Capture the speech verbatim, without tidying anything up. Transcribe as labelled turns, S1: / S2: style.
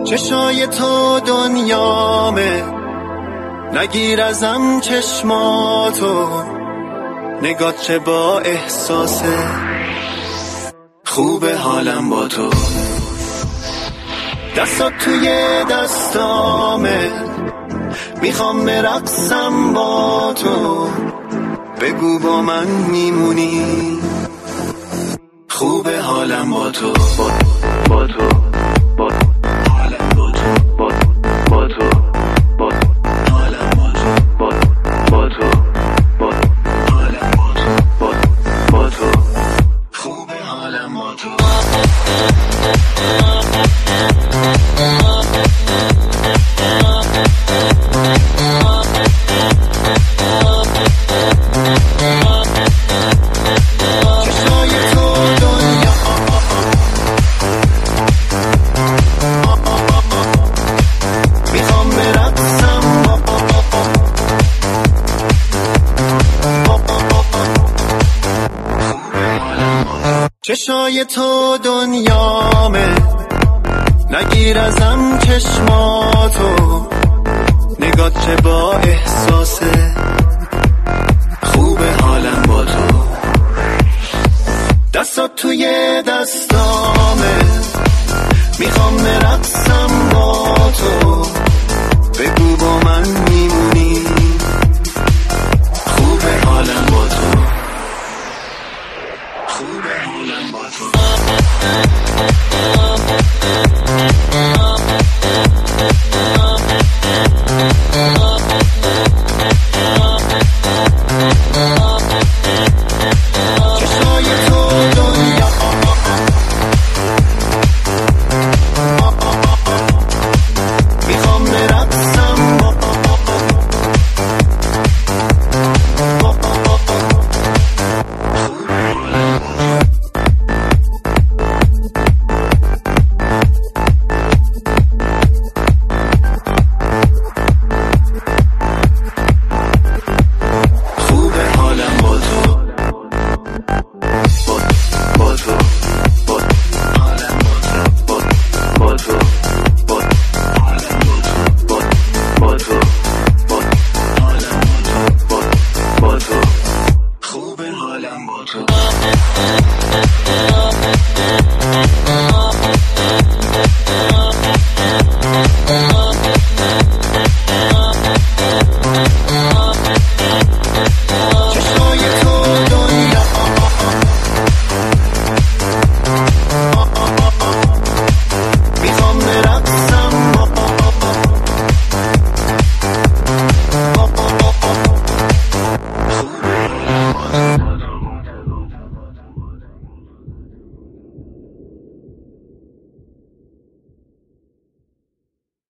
S1: چشای تو دنیامه، نگیر ازم چشماتو، نگات چه با احساسه، خوب حالم با تو. دستات توی دستامه، میخوام برقصم با تو، بگو با من میمونی، خوب حالم با تو، با, با تو با حالم با تو، با, با تو با حالم با تو، با, با تو با حالم با تو، با, با تو خوب حالم با تو. چشای تو دنیامه، نگیر ازم چشماتو، نگات چه با احساسه، خوب حالم با تو. دستات توی دستامه، میخوام برقصم با تو، بگو با من میمونی، خوب حالم با تو، خوب حالم با تو.
S2: Uh